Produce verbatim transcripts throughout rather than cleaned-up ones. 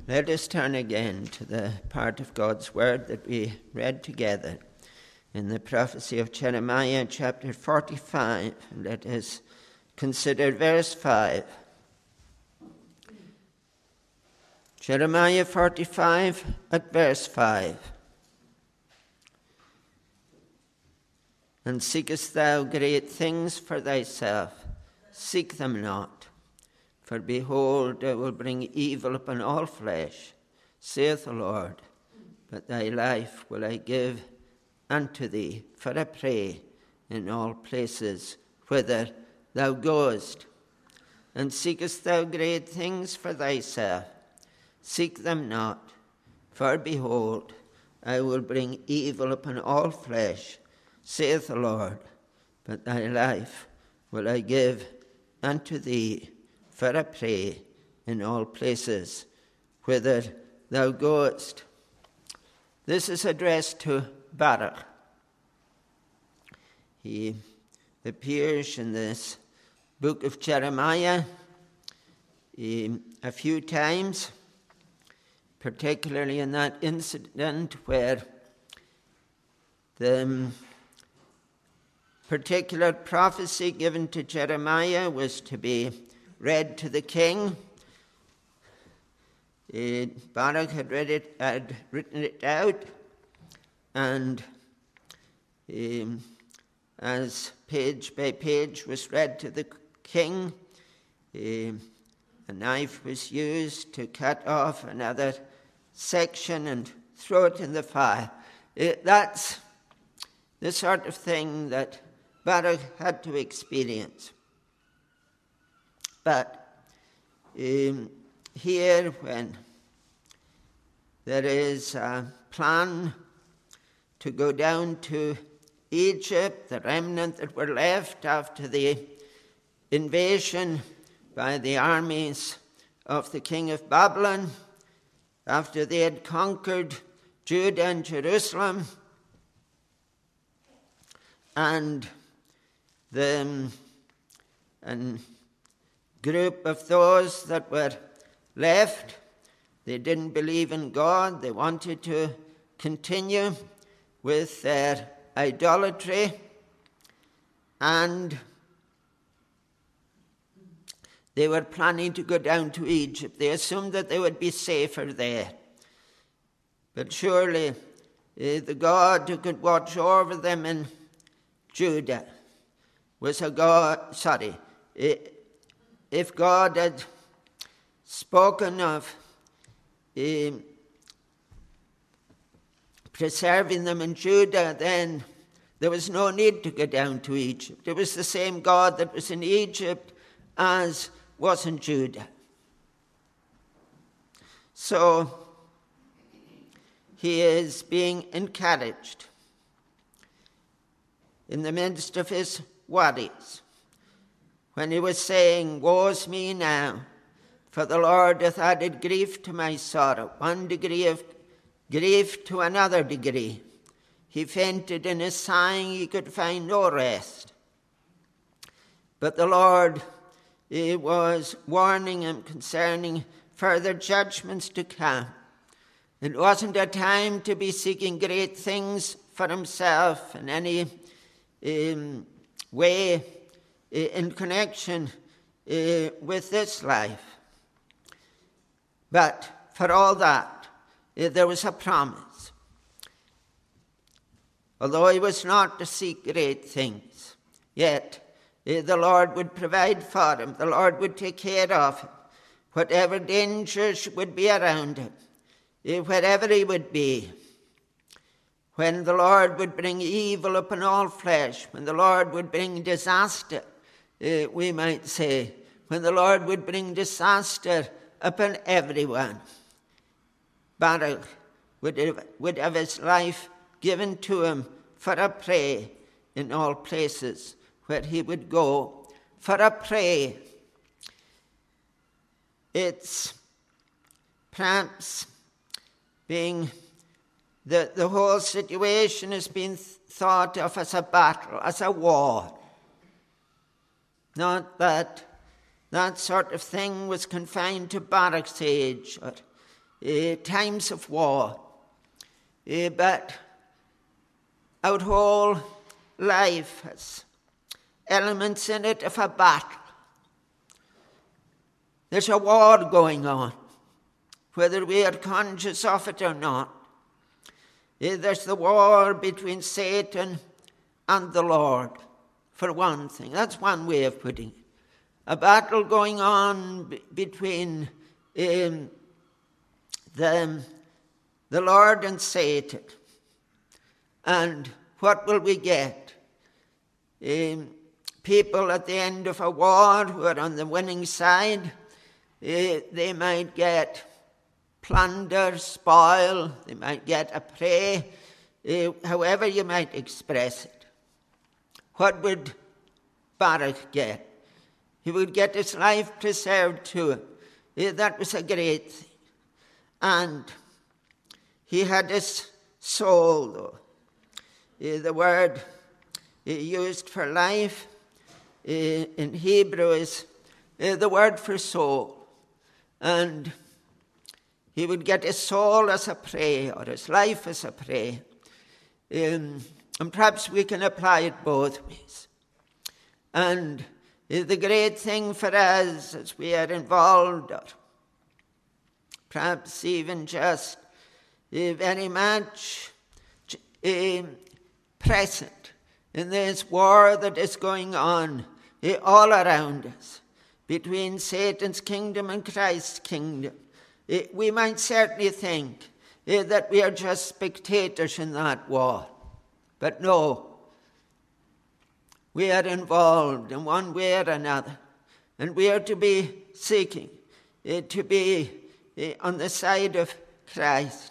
Let us turn again to the part of God's word that we read together in the prophecy of Jeremiah chapter forty-five. Let us consider verse five. Jeremiah forty-five at verse five. And seekest thou great things for thyself? Seek them not. For behold, I will bring evil upon all flesh, saith the Lord. But thy life will I give unto thee for a prey in all places whither thou goest. And seekest thou great things for thyself? Seek them not. For behold, I will bring evil upon all flesh, saith the Lord. But thy life will I give unto thee for a prey in all places whither thou goest. This is addressed to Baruch. He appears in this book of Jeremiah um, a few times, particularly in that incident where the um, particular prophecy given to Jeremiah was to be read to the king. Uh, Baruch had read it, had written it out, and um, as page by page was read to the king, uh, a knife was used to cut off another section and throw it in the fire. Uh, that's the sort of thing that Baruch had to experience. But um, here, when there is a plan to go down to Egypt, the remnant that were left after the invasion by the armies of the king of Babylon, after they had conquered Judah and Jerusalem, and the and group of those that were left, they didn't believe in God. They wanted to continue with their idolatry, and they were planning to go down to Egypt. They assumed that they would be safer there. But surely uh, the God who could watch over them in Judah was a God, sorry, if God had spoken of um, preserving them in Judah, then there was no need to go down to Egypt. It was the same God that was in Egypt as was in Judah. So he is being encouraged in the midst of his worries, when he was saying, "Woe's me now, for the Lord hath added grief to my sorrow," one degree of grief to another degree. He fainted in his sighing, he could find no rest. But the Lord he was warning him concerning further judgments to come. It wasn't a time to be seeking great things for himself in any um, way uh, in connection uh, with this life. But for all that, uh, there was a promise. Although he was not to seek great things, yet uh, the Lord would provide for him. The Lord would take care of him. Whatever dangers would be around him, uh, wherever he would be, when the Lord would bring evil upon all flesh, when the Lord would bring disaster, uh, we might say, when the Lord would bring disaster upon everyone, Baruch would have, would have his life given to him for a prey in all places where he would go. For a prey, it's perhaps being the, the whole situation has been thought of as a battle, as a war. Not that that sort of thing was confined to Baruch's age or uh, times of war. Uh, but our whole life has elements in it of a battle. There's a war going on, whether we are conscious of it or not. Uh, there's the war between Satan and the Lord, for one thing. That's one way of putting it. A battle going on b- between um, the, the Lord and Satan. And what will we get? Um, people at the end of a war who are on the winning side, uh, they might get plunder, spoil, they might get a prey, uh, however you might express it. What would Barak get? He would get his life preserved to him. Uh, that was a great thing. And he had his soul, though. Uh, the word uh, used for life uh, in Hebrew is uh, the word for soul. And he would get his soul as a prey, or his life as a prey. Um, and perhaps we can apply it both ways. And uh, the great thing for us as we are involved, or perhaps even just uh, very much uh, present in this war that is going on uh, all around us, between Satan's kingdom and Christ's kingdom. Uh, we might certainly think uh, that we are just spectators in that war. But no, we are involved in one way or another. And we are to be seeking uh, to be uh, on the side of Christ.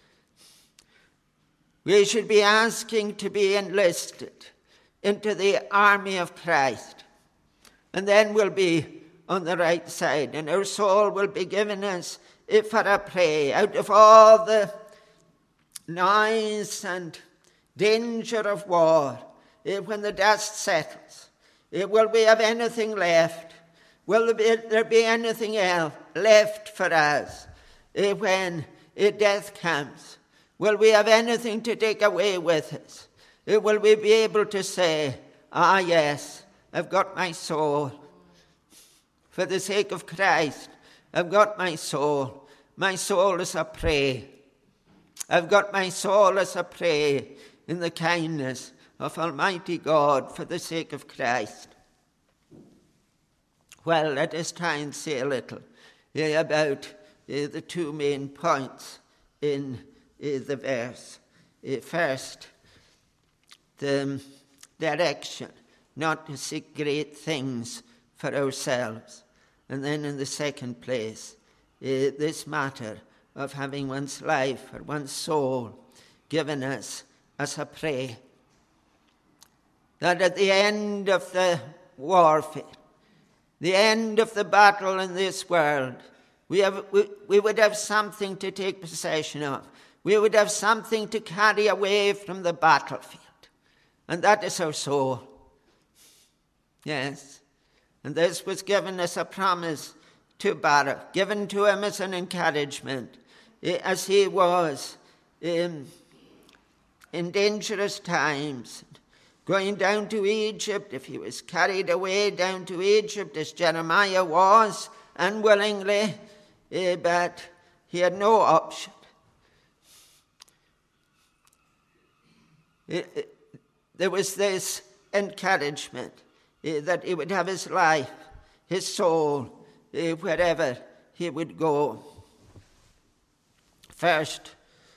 We should be asking to be enlisted into the army of Christ. And then we'll be on the right side. And our soul will be given us for a prey out of all the noise and danger of war. When the dust settles, will we have anything left? Will there be, there be anything else left for us when death comes? Will we have anything to take away with us? Will we be able to say, ah, yes, I've got my soul. For the sake of Christ, I've got my soul. My soul is a prey. I've got my soul as a prey in the kindness of Almighty God for the sake of Christ. Well, let us try and say a little uh, about uh, the two main points in uh, the verse. Uh, first, the direction, not to seek great things for ourselves. And then in the second place, uh, this matter of having one's life or one's soul given us as a prey. That at the end of the warfare, the end of the battle in this world, we, have, we, we would have something to take possession of. We would have something to carry away from the battlefield. And that is our soul. Yes. And this was given as a promise to Barak, given to him as an encouragement, as he was in, in dangerous times, going down to Egypt. If he was carried away down to Egypt, as Jeremiah was, unwillingly, uh, but he had no option. It, it, there was this encouragement uh, that he would have his life, his soul, uh, wherever he would go. First,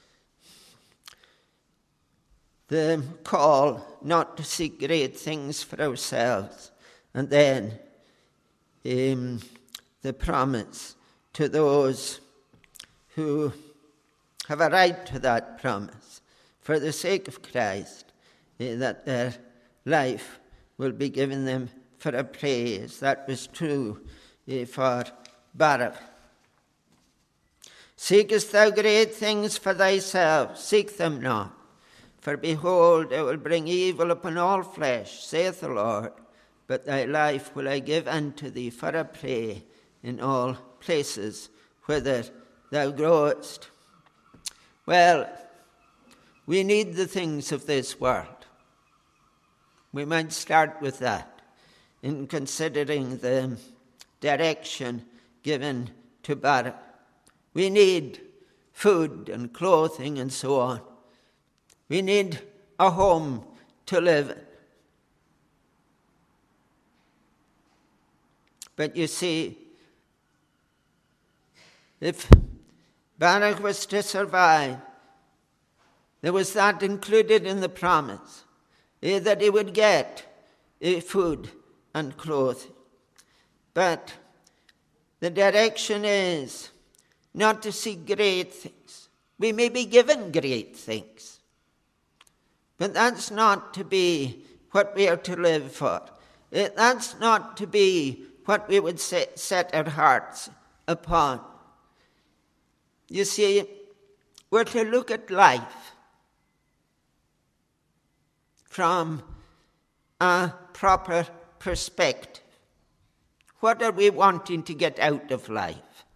the call not to seek great things for ourselves, and then um, the promise to those who have a right to that promise for the sake of Christ, uh, that their life will be given them for a praise. That was true uh, for Barak. Seekest thou great things for thyself? Seek them not. For behold, I will bring evil upon all flesh, saith the Lord, but thy life will I give unto thee for a prey in all places whither thou growest. Well, we need the things of this world. We might start with that in considering the direction given to Barak. We need food and clothing and so on. We need a home to live in. But you see, if Barak was to survive, there was that included in the promise, eh, that he would get eh, food and clothing. But the direction is not to seek great things. We may be given great things, but that's not to be what we are to live for. Eh, that's not to be what we would set, set our hearts upon. You see, we're to look at life from a proper perspective. What are we wanting to get out of life?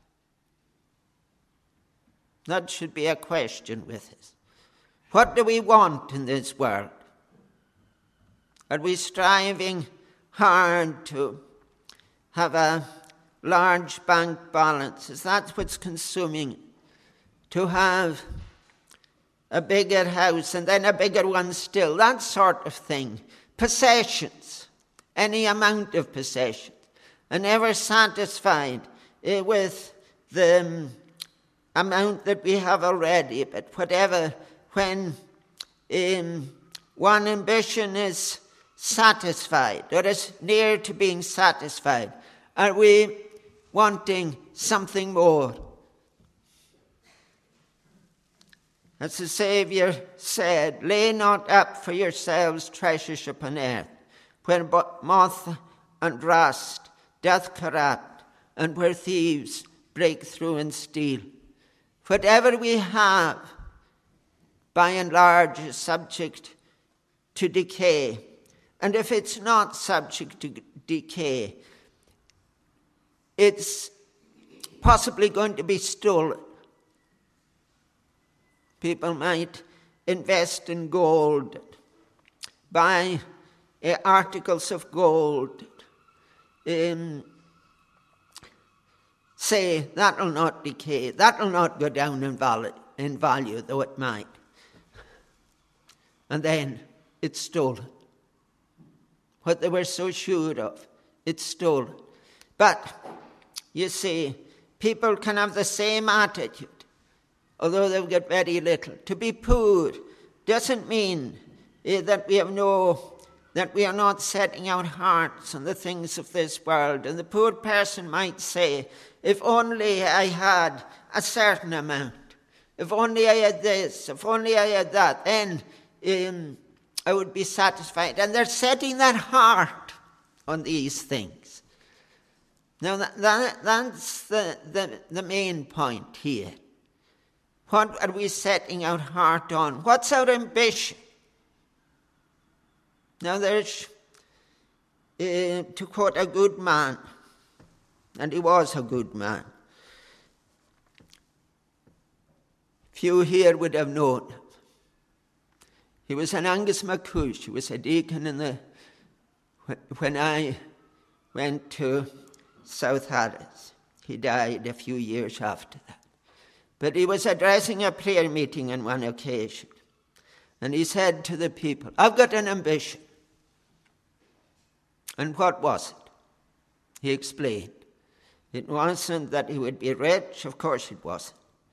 That should be a question with us. What do we want in this world? Are we striving hard to have a large bank balance? Is that what's consuming it? To have a bigger house and then a bigger one still, that sort of thing. Possessions, any amount of possessions, and never satisfied eh, with the um, amount that we have already, but whatever, when um, one ambition is satisfied or is near to being satisfied, are we wanting something more? As the Saviour said, lay not up for yourselves treasures upon earth, where moth and rust doth corrupt, and where thieves break through and steal. Whatever we have, by and large, is subject to decay. And if it's not subject to decay, it's possibly going to be stolen. People might invest in gold, buy uh, articles of gold, um, say that'll not decay, that'll not go down in value, in value, though it might. And then it's stolen. What they were so sure of, it's stolen. But, you see, people can have the same attitude, although they've got very little. To be poor doesn't mean eh, that we have no, that we are not setting our hearts on the things of this world. And the poor person might say, if only I had a certain amount, if only I had this, if only I had that, then um, I would be satisfied. And they're setting their heart on these things. Now, that, that, that's the, the, the main point here. What are we setting our heart on? What's our ambition? Now there's, uh, to quote a good man, and he was a good man. Few here would have known him. He was an Angus MacCuish. He was a deacon in the, when I went to South Harris. He died a few years after that. But he was addressing a prayer meeting on one occasion. And he said to the people, I've got an ambition. And what was it? He explained. It wasn't that he would be rich. Of course it wasn't.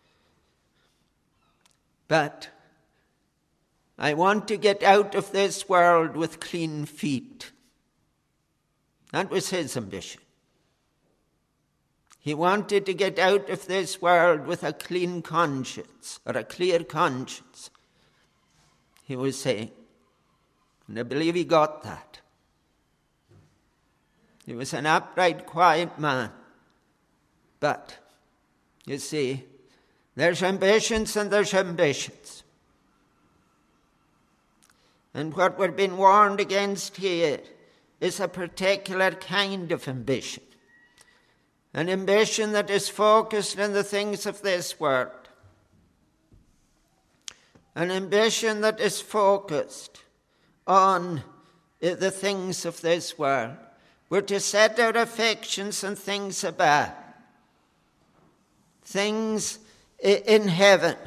But I want to get out of this world with clean feet. That was his ambition. He wanted to get out of this world with a clean conscience, or a clear conscience, he was saying. And I believe he got that. He was an upright, quiet man. But, you see, there's ambitions and there's ambitions. And what we're being warned against here is a particular kind of ambition. An ambition that is focused on the things of this world. An ambition that is focused on the things of this world. We're to set our affections on things above. Things in heaven.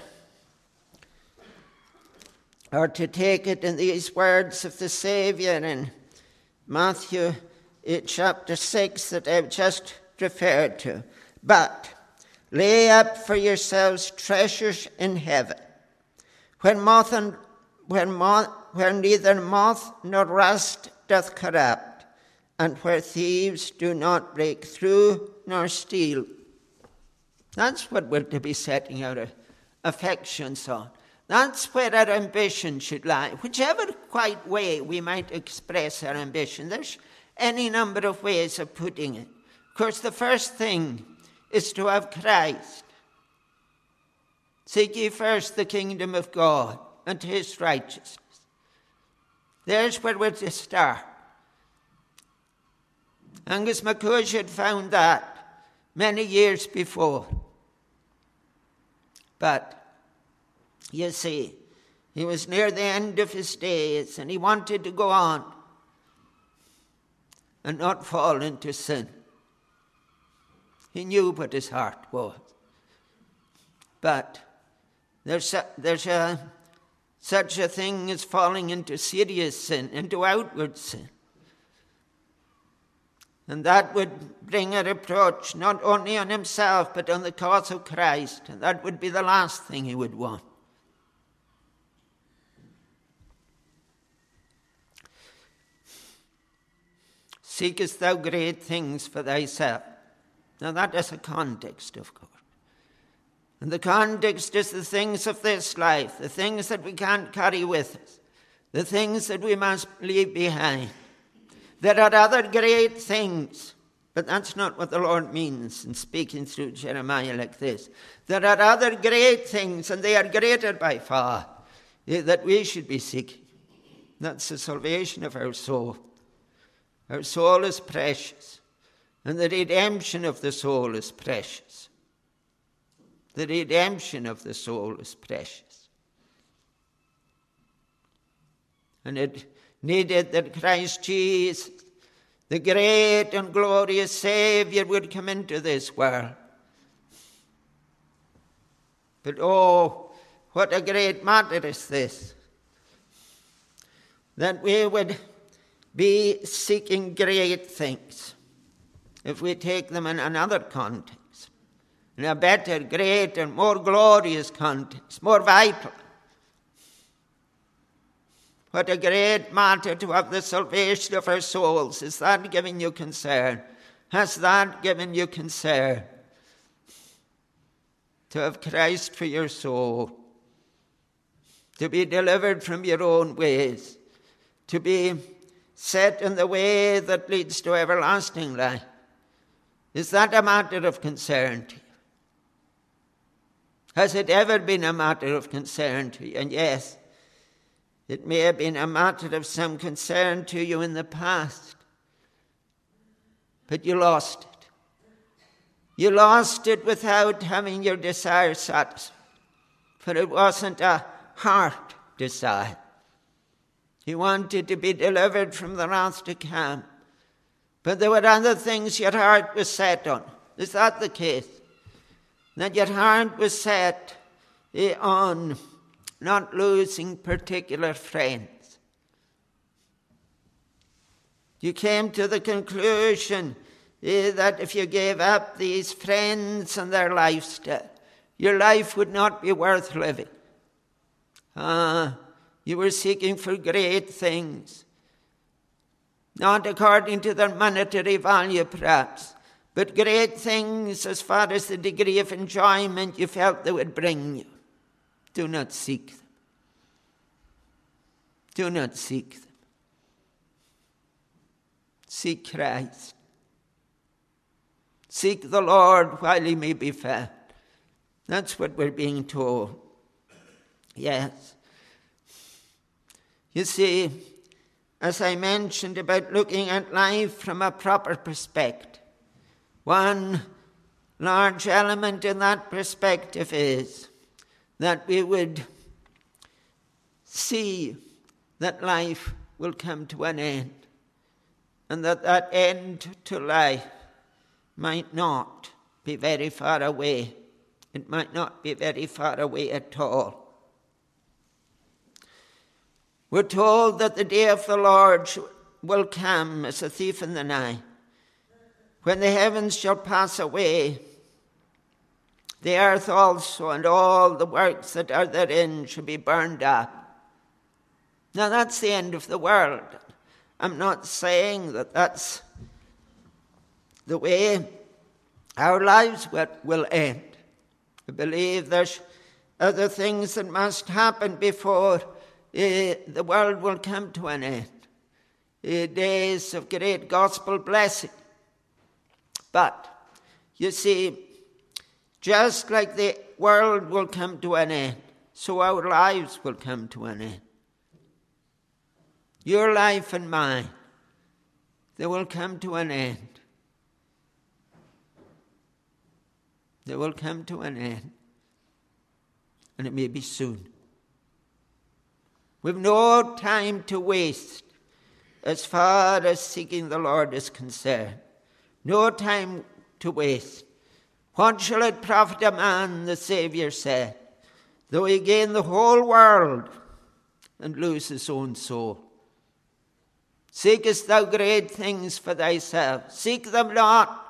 Or to take it in these words of the Saviour in Matthew chapter six that I've just referred to. But lay up for yourselves treasures in heaven, when moth and when moth, where neither moth nor rust doth corrupt, and where thieves do not break through nor steal. That's what we're to be setting our affections on. That's where our ambition should lie. Whichever quite way we might express our ambition, there's any number of ways of putting it. Of course, the first thing is to have Christ. Seek ye first the kingdom of God and his righteousness. There's where we're to start. Angus MacCuish had found that many years before. But, you see, he was near the end of his days and he wanted to go on and not fall into sin. He knew what his heart was. But there's a, there's a, such a thing as falling into serious sin, into outward sin. And that would bring a reproach not only on himself, but on the cause of Christ. And that would be the last thing he would want. Seekest thou great things for thyself? Now that is a context, of course. And the context is the things of this life, the things that we can't carry with us, the things that we must leave behind. There are other great things, but that's not what the Lord means in speaking through Jeremiah like this. There are other great things, and they are greater by far, that we should be seeking. That's the salvation of our soul. Our soul is precious, and the redemption of the soul is precious. The redemption of the soul is precious. And it needed that Christ Jesus, the great and glorious Savior, would come into this world. But oh, what a great matter is this, that we would be seeking great things, if we take them in another context, in a better, greater, more glorious context, more vital. What a great matter to have the salvation of our souls. Is that giving you concern? Has that given you concern? To have Christ for your soul. To be delivered from your own ways. To be set in the way that leads to everlasting life. Is that a matter of concern to you? Has it ever been a matter of concern to you? And yes, it may have been a matter of some concern to you in the past, but you lost it. You lost it without having your desire satisfied, for it wasn't a heart desire. You wanted to be delivered from the wrath to come, but there were other things your heart was set on. Is that the case? That your heart was set on not losing particular friends. You came to the conclusion eh, that if you gave up these friends and their lifestyle, your life would not be worth living. Ah, you were seeking for great things, not according to their monetary value perhaps, but great things as far as the degree of enjoyment you felt they would bring you. Do not seek them. Do not seek them. Seek Christ. Seek the Lord while he may be found. That's what we're being told. Yes. You see, as I mentioned about looking at life from a proper perspective, one large element in that perspective is that we would see that life will come to an end, and that that end to life might not be very far away. It might not be very far away at all. We're told that the day of the Lord will come as a thief in the night, when the heavens shall pass away, the earth also and all the works that are therein shall be burned up. Now that's the end of the world. I'm not saying that that's the way our lives will end. I believe there's other things that must happen before uh, the world will come to an end. Uh, days of great gospel blessing. But, you see, just like the world will come to an end, so our lives will come to an end. Your life and mine, they will come to an end. They will come to an end. And it may be soon. We've no time to waste as far as seeking the Lord is concerned. No time to waste. What shall it profit a man, the Saviour said, though he gain the whole world and lose his own soul? Seekest thou great things for thyself? Seek them not.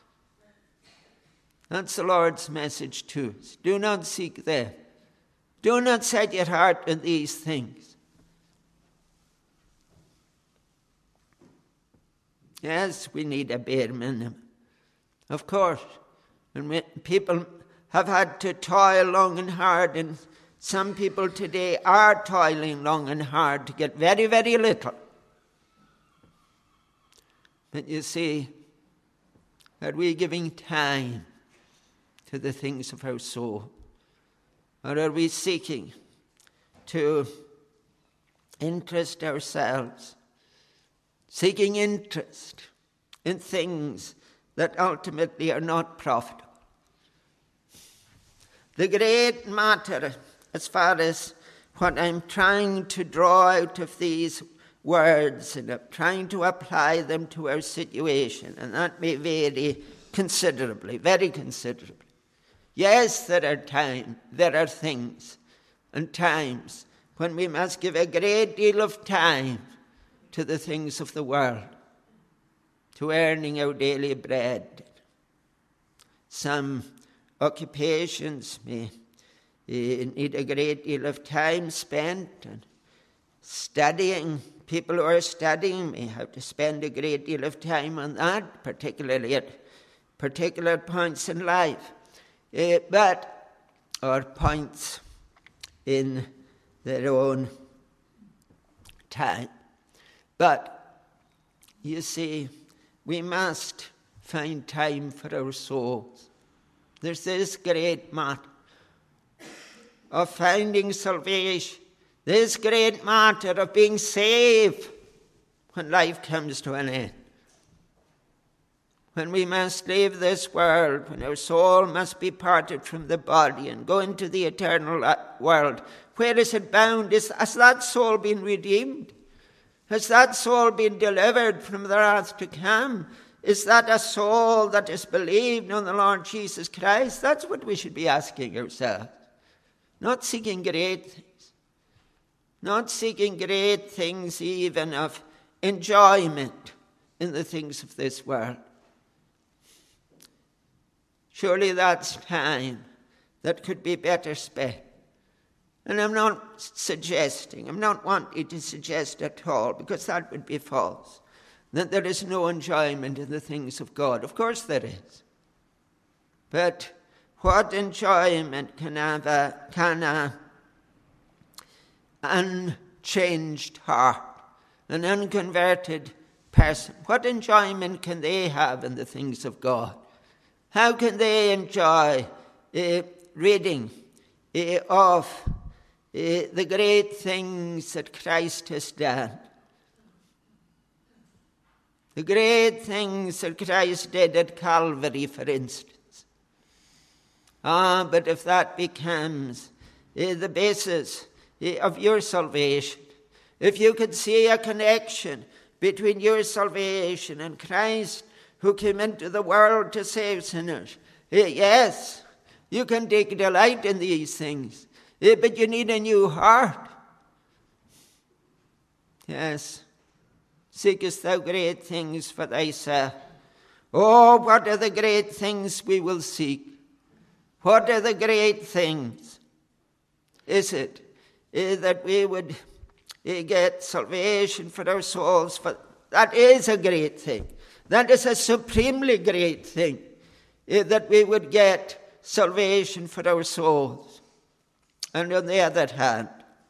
That's the Lord's message to us. Do not seek them. Do not set your heart on these things. Yes, we need a bare minimum. Of course. And people have had to toil long and hard, and some people today are toiling long and hard to get very, very little. But you see, are we giving time to the things of our soul? Or are we seeking to interest ourselves, seeking interest in things that ultimately are not profitable? The great matter, as far as what I'm trying to draw out of these words, and I'm trying to apply them to our situation, and that may vary considerably, very considerably. Yes, there are times, there are things and times when we must give a great deal of time to the things of the world, to earning our daily bread. Some occupations may need a great deal of time spent, and studying, people who are studying may have to spend a great deal of time on that, particularly at particular points in life. Uh, but, or points in their own time. But, you see, we must find time for our souls. There's this great matter of finding salvation, this great matter of being saved when life comes to an end. When we must leave this world, when our soul must be parted from the body and go into the eternal world, where is it bound? Is, has that soul been redeemed? Has that soul been delivered from the wrath to come? Is that a soul that has believed on the Lord Jesus Christ? That's what we should be asking ourselves. Not seeking great things. Not seeking great things even of enjoyment in the things of this world. Surely that's time that could be better spent. And I'm not suggesting, I'm not wanting to suggest at all, because that would be false, that there is no enjoyment in the things of God. Of course there is. But what enjoyment can have a, can a unchanged heart, an unconverted person, what enjoyment can they have in the things of God? How can they enjoy uh, reading uh, of uh, the great things that Christ has done? The great things that Christ did at Calvary, for instance. Ah, but if that becomes uh, the basis uh, of your salvation, if you could see a connection between your salvation and Christ who came into the world to save sinners, uh, yes, you can take delight in these things, uh, but you need a new heart. Yes, seekest thou great things for thyself? Oh, what are the great things we will seek? What are the great things? Is it uh, that we would uh, get salvation for our souls? For that is a great thing. That is a supremely great thing, uh, that we would get salvation for our souls. And on the other hand,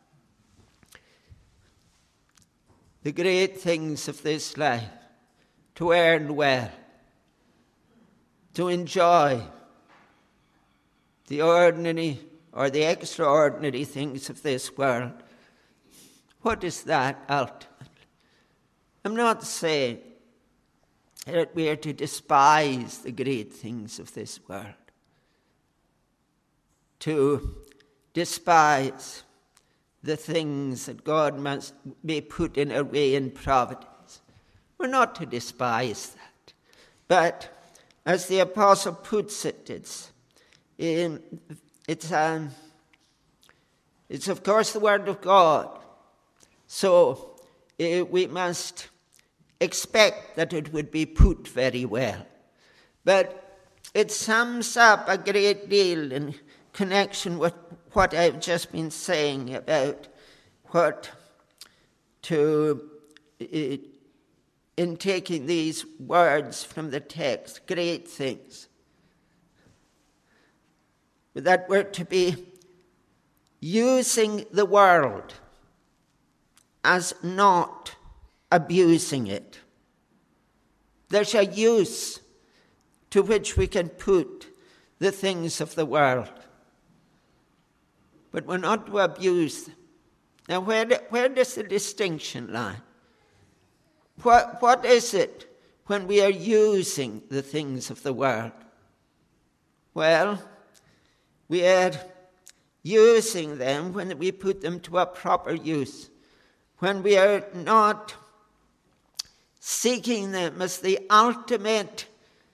the great things of this life, to earn well, to enjoy the ordinary or the extraordinary things of this world. What is that ultimately? I'm not saying that we are to despise the great things of this world, to despise the things that God must be put in our way in providence. We're not to despise that. But as the apostle puts it, it's in, it's um, it's of course the word of God. So uh, we must expect that it would be put very well. But it sums up a great deal in connection with what I've just been saying about what to, uh, in taking these words from the text, great things. That we're to be using the world as not abusing it. There's a use to which we can put the things of the world, but we're not to abuse them. Now, where, where does the distinction lie? What, what is it when we are using the things of the world? Well, we are using them when we put them to a proper use, when we are not seeking them as the ultimate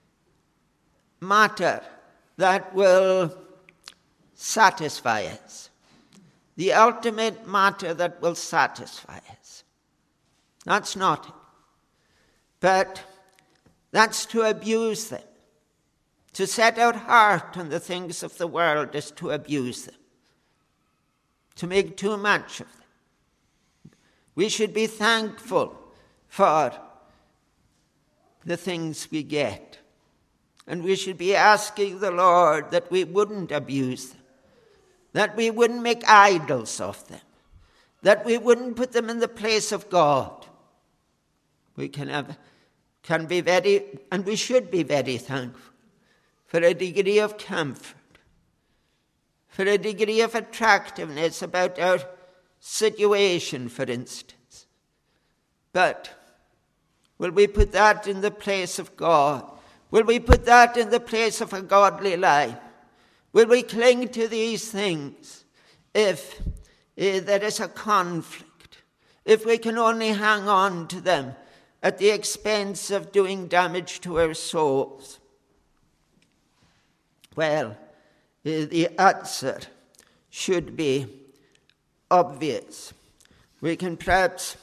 matter that will satisfy us, the ultimate matter that will satisfy us. That's not it. But that's to abuse them. To set our heart on the things of the world is to abuse them, to make too much of them. We should be thankful for the things we get. And we should be asking the Lord that we wouldn't abuse them, that we wouldn't make idols of them, that we wouldn't put them in the place of God. We can have, can be very, and we should be very thankful for a degree of comfort, for a degree of attractiveness about our situation, for instance. But will we put that in the place of God? Will we put that in the place of a godly life? Will we cling to these things if uh, there is a conflict, if we can only hang on to them at the expense of doing damage to our souls? Well, uh, the answer should be obvious. We can perhaps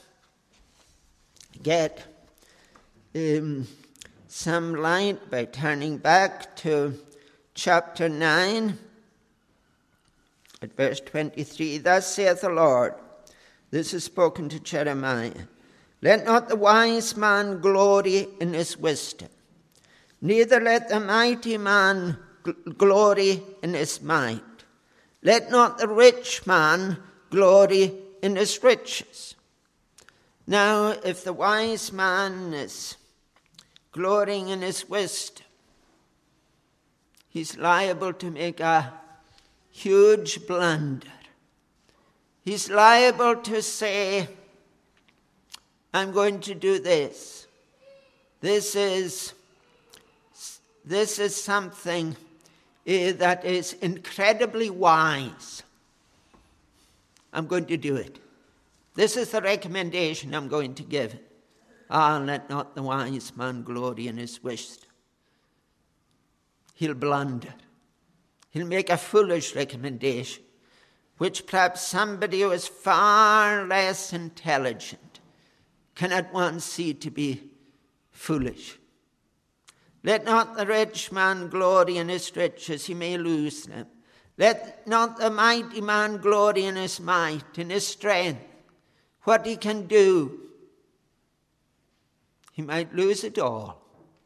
get um, some light by turning back to chapter nine at verse twenty-three. Thus saith the Lord, this is spoken to Jeremiah, let not the wise man glory in his wisdom, neither let the mighty man gl- glory in his might. Let not the rich man glory in his riches. Now, if the wise man is glorying in his wisdom, he's liable to make a huge blunder. He's liable to say, I'm going to do this. This is, this is something uh, that is incredibly wise. I'm going to do it. This is the recommendation I'm going to give. Ah, let not the wise man glory in his wisdom. He'll blunder. He'll make a foolish recommendation, which perhaps somebody who is far less intelligent can at once see to be foolish. Let not the rich man glory in his riches, he may lose them. Let not the mighty man glory in his might, in his strength, what he can do. He might lose it all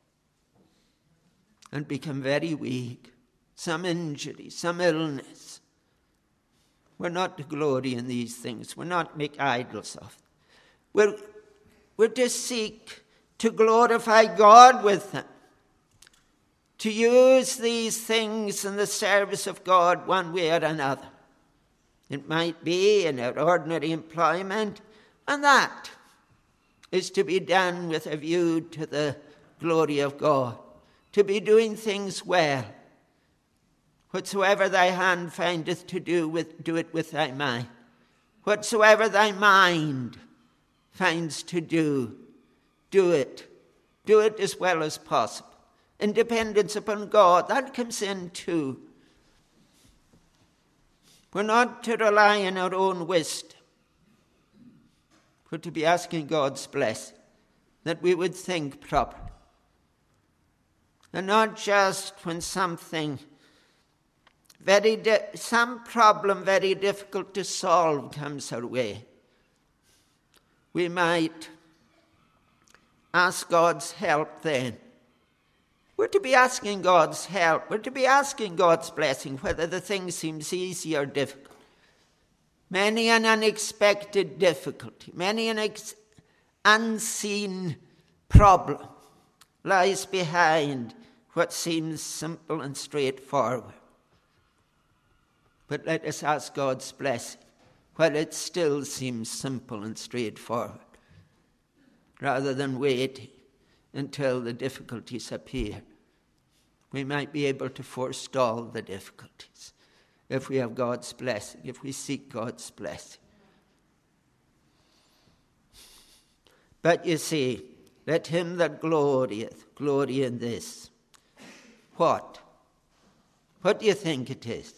and become very weak, some injury, some illness. We're not to glory in these things. We're not to make idols of them. We're, we're to seek to glorify God with them, to use these things in the service of God one way or another. It might be in our ordinary employment, and that is to be done with a view to the glory of God, to be doing things well. Whatsoever thy hand findeth to do, with, do it with thy mind. Whatsoever thy mind finds to do, do it. Do it as well as possible. In dependence upon God, that comes in too. We're not to rely on our own wisdom. We're to be asking God's blessing, that we would think properly. And not just when something very, di- some problem very difficult to solve comes our way. We might ask God's help then. We're to be asking God's help. We're to be asking God's blessing, whether the thing seems easy or difficult. Many an unexpected difficulty, many an ex- unseen problem lies behind what seems simple and straightforward. But let us ask God's blessing while it still seems simple and straightforward, rather than waiting until the difficulties appear. We might be able to forestall the difficulties if we have God's blessing, if we seek God's blessing. But you see, let him that glorieth glory in this. What? What do you think it is?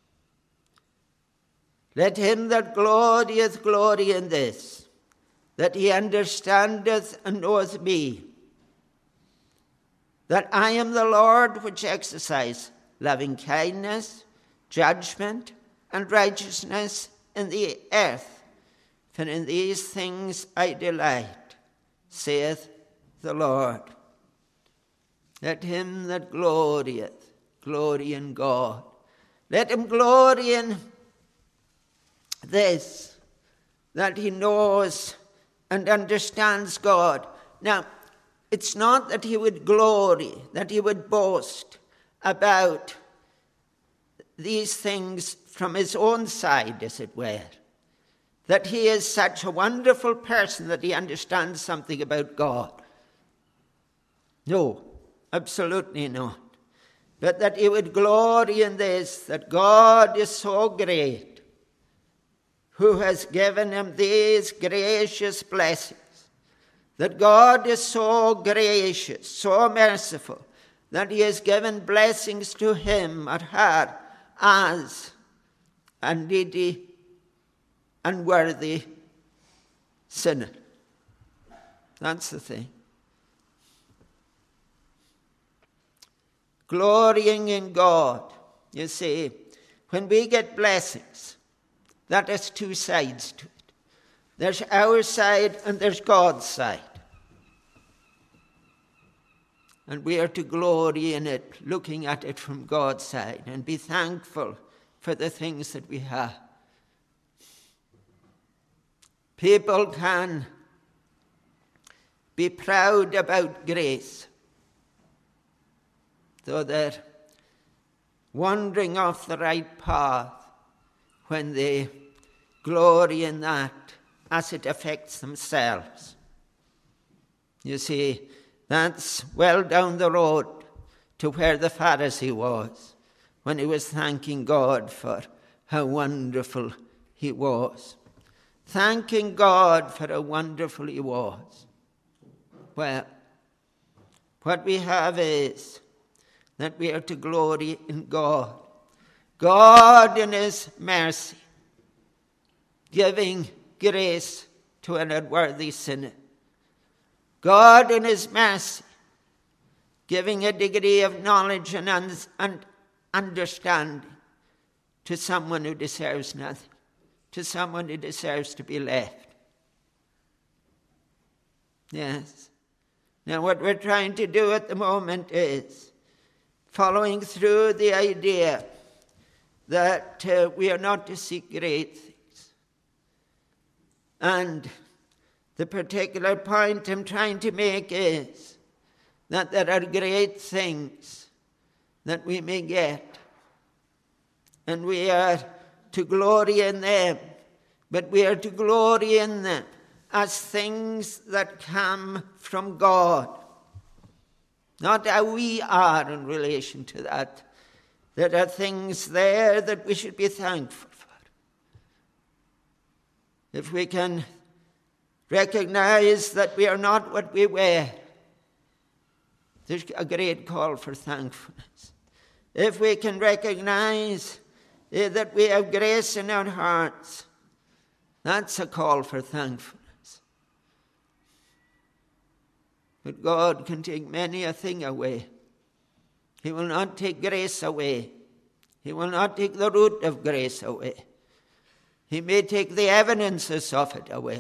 Let him that glorieth glory in this, that he understandeth and knoweth me, that I am the Lord which exercise loving kindness, judgment, and righteousness in the earth. For in these things I delight, saith the Lord. Let him that glorieth glory in God. Let him glory in this, that he knows and understands God. Now, it's not that he would glory, that he would boast about these things from his own side, as it were. That he is such a wonderful person that he understands something about God. No, absolutely not. But that he would glory in this, that God is so great, who has given him these gracious blessings. That God is so gracious, so merciful, that he has given blessings to him or her as a needy and worthy sinner. That's the thing. Glorying in God. You see, when we get blessings, that has two sides to it. There's our side and there's God's side. And we are to glory in it, looking at it from God's side, and be thankful for the things that we have. People can be proud about grace, though they're wandering off the right path when they glory in that as it affects themselves. You see, that's well down the road to where the Pharisee was. when he was thanking God for how wonderful he was. Thanking God for how wonderful he was. Well, what we have is that we are to glory in God. God in his mercy, giving grace to an unworthy sinner. God in his mercy, giving a degree of knowledge and un- understanding to someone who deserves nothing, to someone who deserves to be left. Yes. Now what we're trying to do at the moment is following through the idea that uh, we are not to seek great things. And the particular point I'm trying to make is that there are great things that we may get, and we are to glory in them, but we are to glory in them as things that come from God, not how we are in relation to that. There are things there that we should be thankful for. If we can recognize that we are not what we were, there's a great call for thankfulness. If we can recognize uh, that we have grace in our hearts, that's a call for thankfulness. But God can take many a thing away. He will not take grace away. He will not take the root of grace away. He may take the evidences of it away.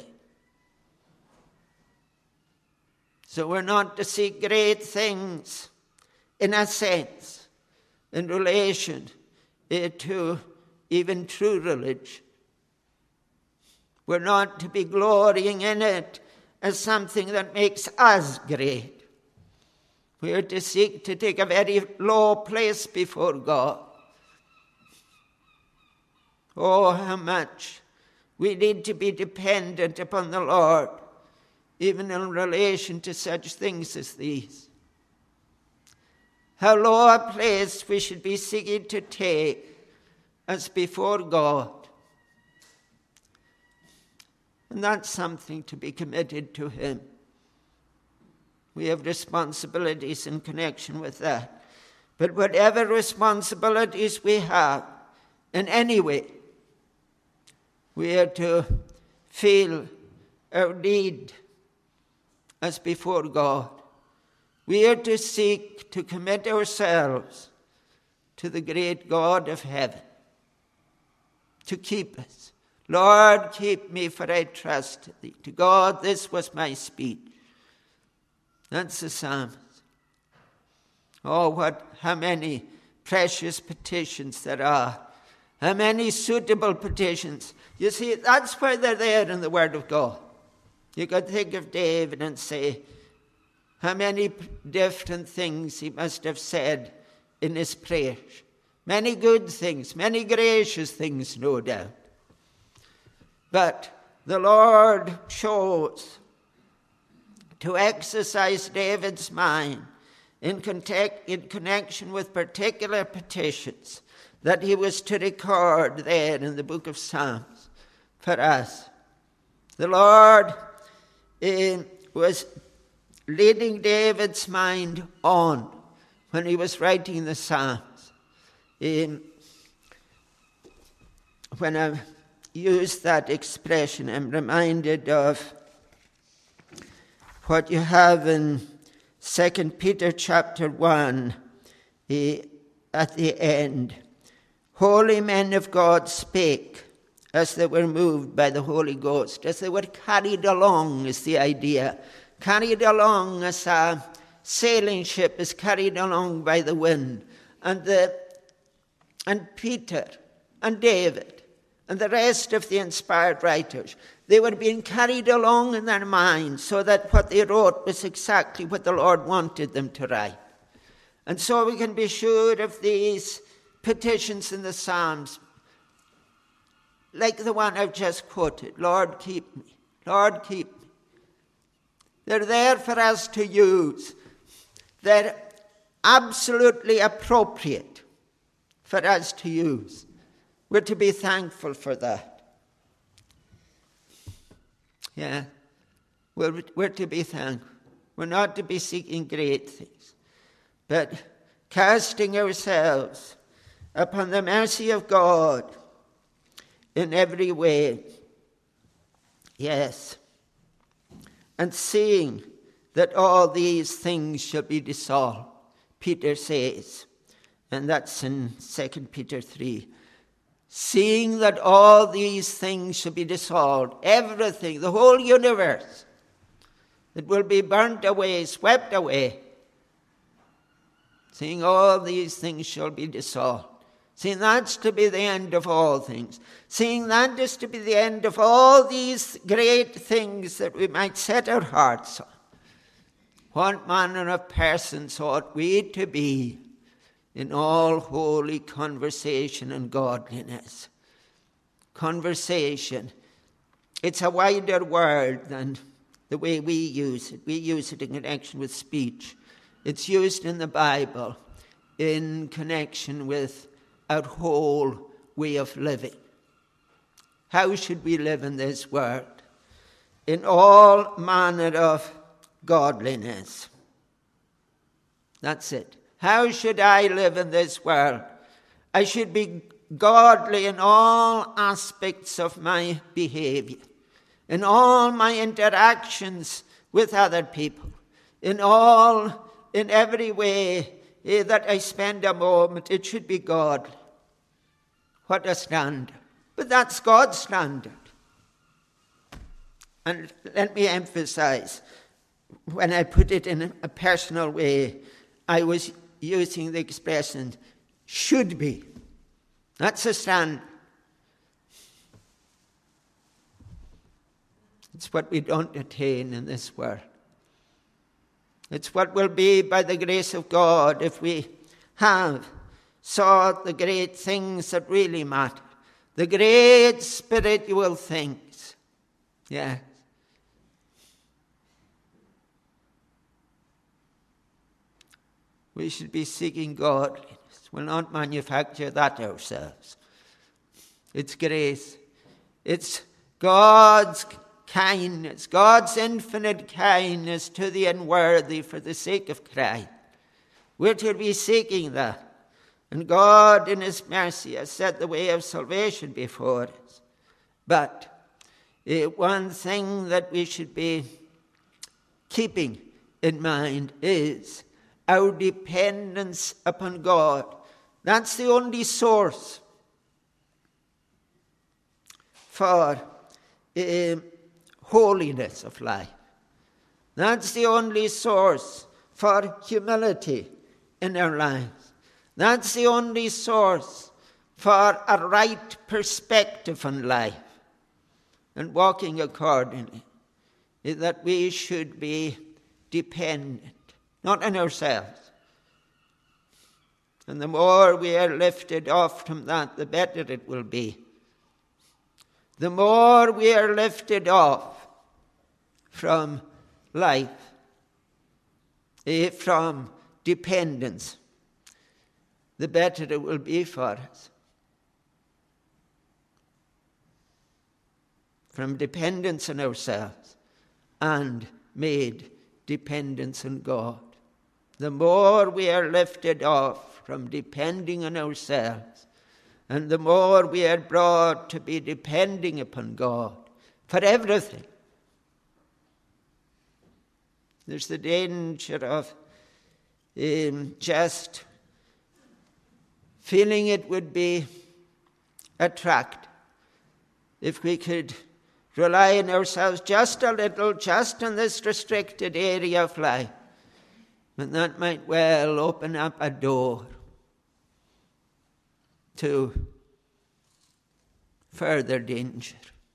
So we're not to seek great things, in a sense, in relation to even true religion. We're not to be glorying in it as something that makes us great. We are to seek to take a very low place before God. Oh, how much we need to be dependent upon the Lord, even in relation to such things as these. How low a place we should be seeking to take as before God. And that's something to be committed to him. We have responsibilities in connection with that. But whatever responsibilities we have, in any way, we are to feel our need as before God. We are to seek to commit ourselves to the great God of heaven, to keep us. Lord, keep me, for I trust thee. To God, this was my speech. That's the psalmist. Oh, what, how many precious petitions there are. How many suitable petitions. You see, that's why they're there in the Word of God. You could think of David and say, how many different things he must have said in his prayers. Many good things, many gracious things, no doubt. But the Lord chose to exercise David's mind in, contact, in connection with particular petitions that he was to record there in the book of Psalms for us. The Lord uh, was leading David's mind on when he was writing the Psalms. Um, when I use that expression, I'm reminded of what you have in Second Peter chapter one, uh, at the end. Holy men of God spake as they were moved by the Holy Ghost, as they were carried along, is the idea. Carried along as a sailing ship is carried along by the wind. And, the, and Peter and David and the rest of the inspired writers, they were being carried along in their minds so that what they wrote was exactly what the Lord wanted them to write. And so we can be sure of these petitions in the Psalms, like the one I've just quoted, Lord, keep me. Lord, keep me. They're there for us to use. They're absolutely appropriate for us to use. We're to be thankful for that. Yeah, we're, we're to be thankful. We're not to be seeking great things, but casting ourselves upon the mercy of God in every way. Yes. And seeing that all these things shall be dissolved, Peter says, and that's in Second Peter three. Seeing that all these things shall be dissolved, everything, the whole universe, it will be burnt away, swept away. Seeing all these things shall be dissolved. Seeing that's to be the end of all things. Seeing that is to be the end of all these great things that we might set our hearts on. What manner of persons ought we to be in all holy conversation and godliness? Conversation. It's a wider word than the way we use it. We use it in connection with speech. It's used in the Bible in connection with our whole way of living. How should we live in this world? In all manner of godliness. That's it. How should I live in this world? I should be godly in all aspects of my behavior, in all my interactions with other people, in all, in every way eh, that I spend a moment, it should be godly. What a standard. But that's God's standard. And let me emphasize, when I put it in a personal way, I was using the expression should be. That's a standard. It's what we don't attain in this world. It's what will be by the grace of God if we have sought the great things that really matter. The great spiritual things. Yes. We should be seeking godliness. We'll not manufacture that ourselves. It's grace. It's God's kindness, God's infinite kindness to the unworthy for the sake of Christ. We're to be seeking that. And God in his mercy has set the way of salvation before us. But uh, one thing that we should be keeping in mind is our dependence upon God. That's the only source for uh, holiness of life. That's the only source for humility in our lives. That's the only source for a right perspective on life and walking accordingly, is that we should be dependent, not on ourselves. And the more we are lifted off from that, the better it will be. The more we are lifted off from life, eh, from dependence, the better it will be for us. From dependence on ourselves and made dependence on God. The more we are lifted off from depending on ourselves, and the more we are brought to be depending upon God for everything. There's the danger of um, just feeling it would be attractive if we could rely on ourselves just a little, just in this restricted area of life. And that might well open up a door to further danger.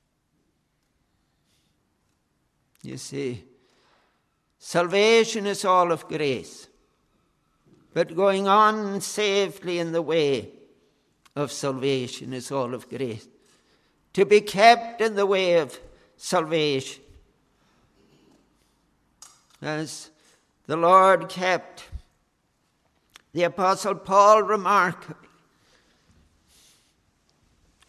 You see, salvation is all of grace, but going on safely in the way of salvation is all of grace. To be kept in the way of salvation, as the Lord kept the Apostle Paul remarkably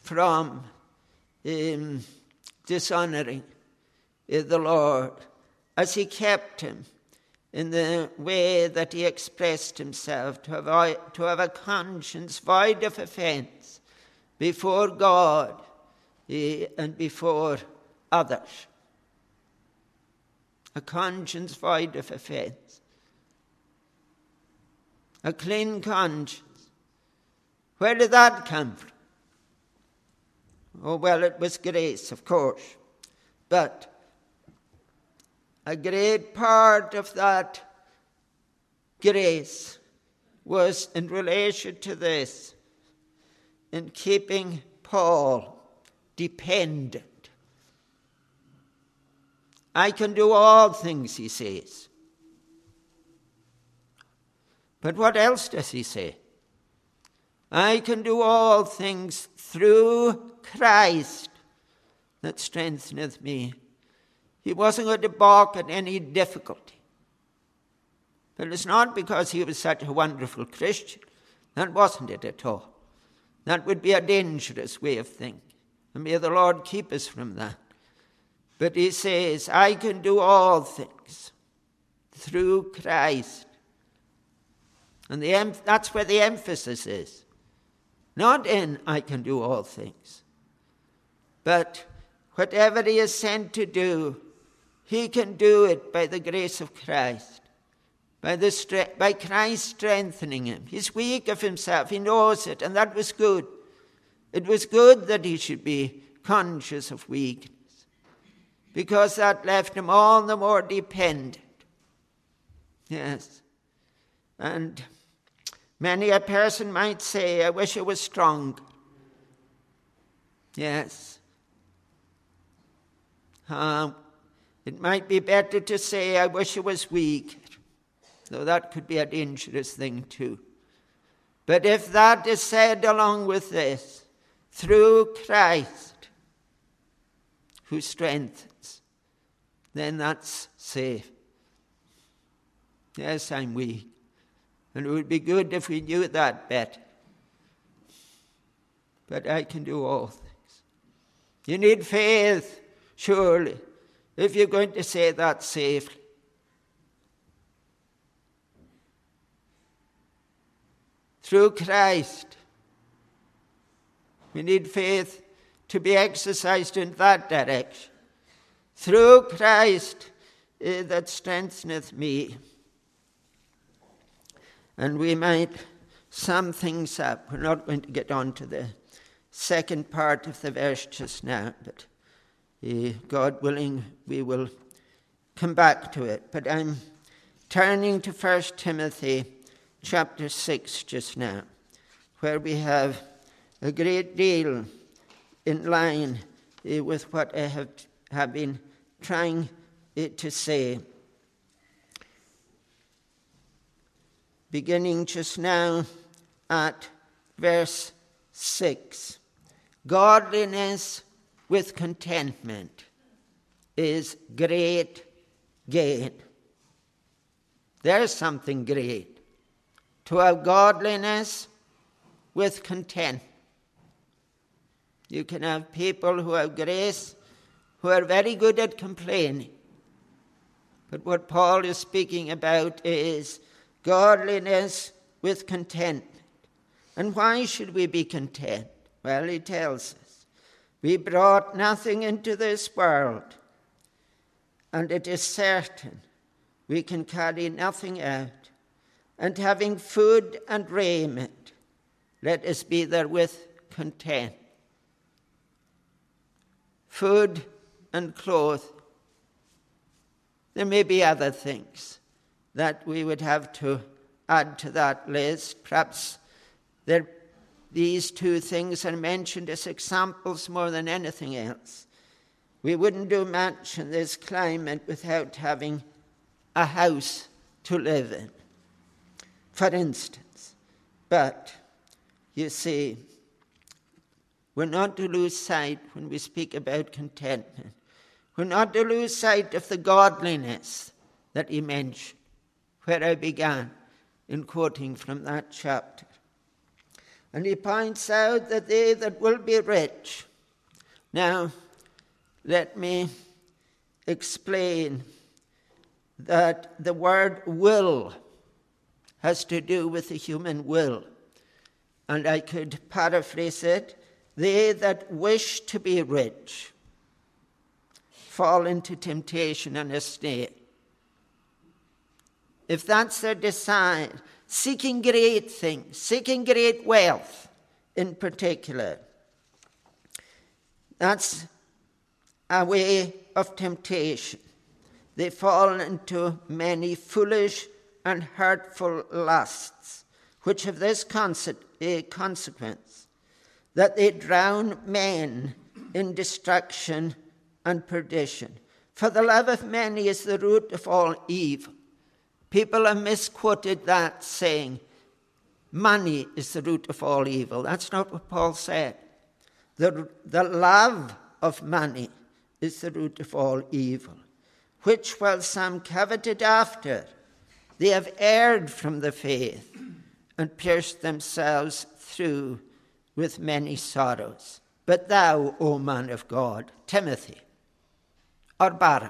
from um, dishonoring the Lord, as he kept him in the way that he expressed himself, to have, to have a conscience void of offense before God and before others. A conscience void of offense. A clean conscience. Where did that come from? Oh, well, it was grace, of course. But a great part of that grace was in relation to this, in keeping Paul dependent. I can do all things, he says. But what else does he say? I can do all things through Christ that strengtheneth me. He wasn't going to balk at any difficulty. But it's not because he was such a wonderful Christian. That wasn't it at all. That would be a dangerous way of thinking. And may the Lord keep us from that. But he says, I can do all things through Christ. And the em- that's where the emphasis is. Not in I can do all things. But whatever he is sent to do, he can do it by the grace of Christ. By, the stre- by Christ strengthening him. He's weak of himself. He knows it. And that was good. It was good that he should be conscious of weakness. Because that left him all the more dependent. Yes. And many a person might say, I wish I was strong. Yes. Uh, it might be better to say, I wish I was weak. Though that could be a dangerous thing too. But if that is said along with this, through Christ, who strengthens, then that's safe. Yes, I'm weak. And it would be good if we knew that better. But I can do all things. You need faith, surely, if you're going to say that safely. Through Christ, we need faith to be exercised in that direction. Through Christ uh, that strengtheneth me. And we might sum things up. We're not going to get on to the second part of the verse just now, but uh, God willing, we will come back to it. But I'm turning to First Timothy chapter six just now, where we have a great deal in line uh, with what I have, have been trying uh, to say. Beginning just now at verse six. Godliness with contentment is great gain. There's something great. To have godliness with content. You can have people who have grace, who are very good at complaining. But what Paul is speaking about is godliness with contentment. And why should we be content? Well, he tells us, we brought nothing into this world, and it is certain we can carry nothing out. And having food and raiment, let us be therewith content. Food and clothes. There may be other things that we would have to add to that list. Perhaps there, these two things are mentioned as examples more than anything else. We wouldn't do much in this climate without having a house to live in, for instance. But, you see, we're not to lose sight when we speak about contentment. We're not to lose sight of the godliness that he mentioned, where I began in quoting from that chapter. And he points out that they that will be rich. Now, let me explain that the word will has to do with the human will. And I could paraphrase it, they that wish to be rich fall into temptation and a snare. If that's their desire, seeking great things, seeking great wealth in particular, that's a way of temptation. They fall into many foolish and hurtful lusts, which have this consequence, that they drown men in destruction and perdition. For the love of many is the root of all evil. People have misquoted that, saying, money is the root of all evil. That's not what Paul said. The, the love of money is the root of all evil, which while some coveted after, they have erred from the faith and pierced themselves through with many sorrows. But thou, O man of God, Timothy, or Barak,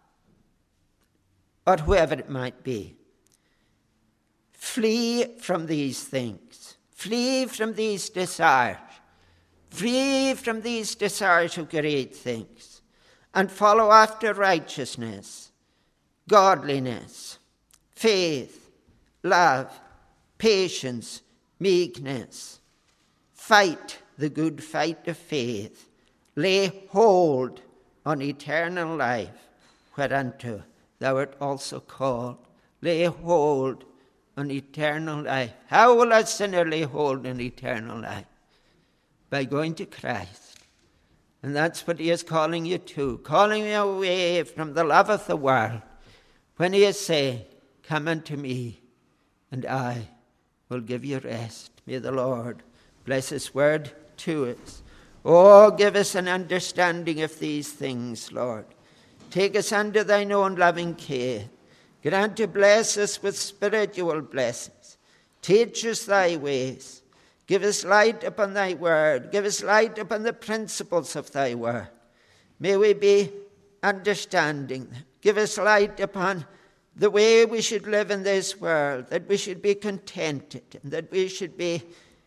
or whoever it might be, flee from these things. Flee from these desires. Flee from these desires of great things. And follow after righteousness, godliness, faith, love, patience, meekness. Fight the good fight of faith. Lay hold on eternal life, whereunto thou art also called. Lay hold on eternal life. How will a sinner lay hold on eternal life? By going to Christ. And that's what he is calling you to, calling you away from the love of the world, when he is saying, come unto me, and I will give you rest. May the Lord bless his word to us. Oh, give us an understanding of these things, Lord. Take us under thine own loving care. Grant to bless us with spiritual blessings. Teach us thy ways. Give us light upon thy word. Give us light upon the principles of thy word. May we be understanding them. Give us light upon the way we should live in this world, that we should be contented, and that we should be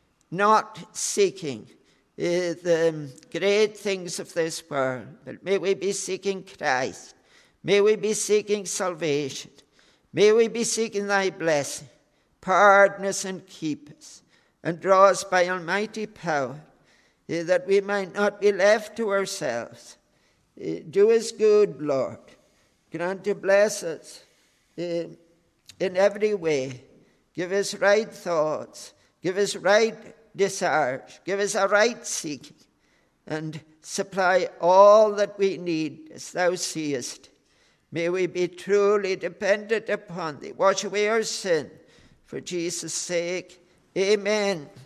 not seeking uh, the great things of this world, but may we be seeking Christ. May we be seeking salvation. May we be seeking thy blessing. Pardon us and keep us, and draw us by almighty power, uh, that we might not be left to ourselves. Uh, do us good, Lord. Grant to bless us uh, in every way. Give us right thoughts. Give us right desires. Give us a right seeking. And supply all that we need as thou seest. May we be truly dependent upon thee. Wash away our sin for Jesus' sake. Amen.